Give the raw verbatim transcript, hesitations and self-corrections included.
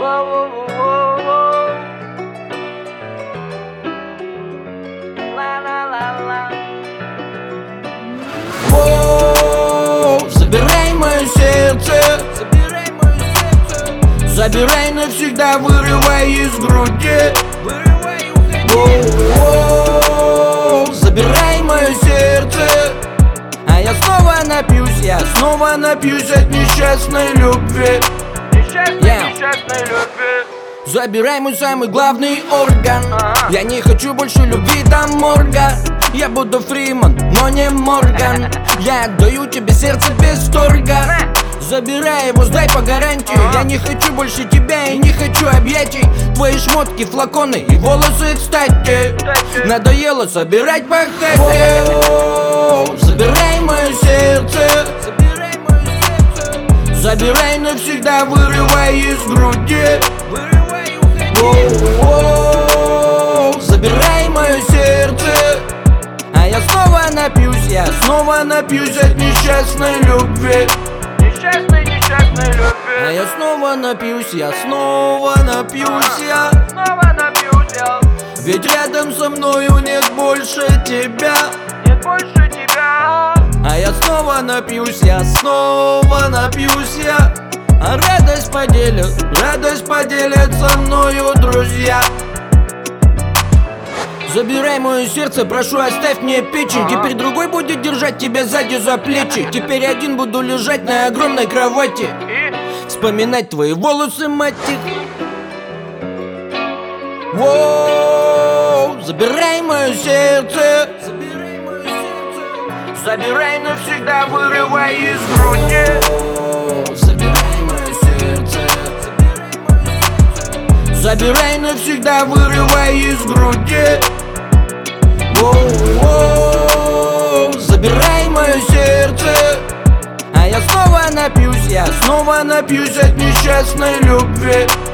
Воу, забирай мое сердце, забирай мое сердце, забирай навсегда, вырывай из груди, вырывай, уходи. Воу, забирай мое сердце, а я снова напьюсь, я снова напьюсь от несчастной любви, несчастной, yeah. несчастной любви. Забирай мой самый главный орган. ага. Я не хочу больше любви до морга. Я буду Фриман, но не Морган. Я отдаю тебе сердце без торга. Забирай его, сдай по гарантии. ага. Я не хочу больше тебя и не хочу объятий. Твои шмотки, флаконы и волосы, кстати, кстати. Надоело собирать по хате. Забирай мое сердце, забирай мое сердце, забирай навсегда, вырывай из груди, вырывай, уходи. Воу-воу, забирай мое сердце, а я снова напьюсь, я снова напьюсь от несчастной любви, несчастной, несчастной любви. А я снова напьюсь, я снова напьюсь, я снова напьюсь, я. Ведь рядом со мною нет больше тебя, нет больше тебя. А я снова напьюсь, я снова напьюсь, я. А радость поделят, радость поделят со мною друзья. Забирай мое сердце, прошу, оставь мне печень. ага. Теперь другой будет держать тебя сзади за плечи. Теперь один буду лежать на огромной кровати и вспоминать твои волосы, мать их. Воу, забирай мое сердце, забирай мое сердце, забирай навсегда, вырывай из груди. Воу, забирай мое сердце, забирай мое сердце, забирай навсегда, вырывай из груди. Воу-воу, забирай мое сердце, а я снова напьюсь, я снова напьюсь от несчастной любви.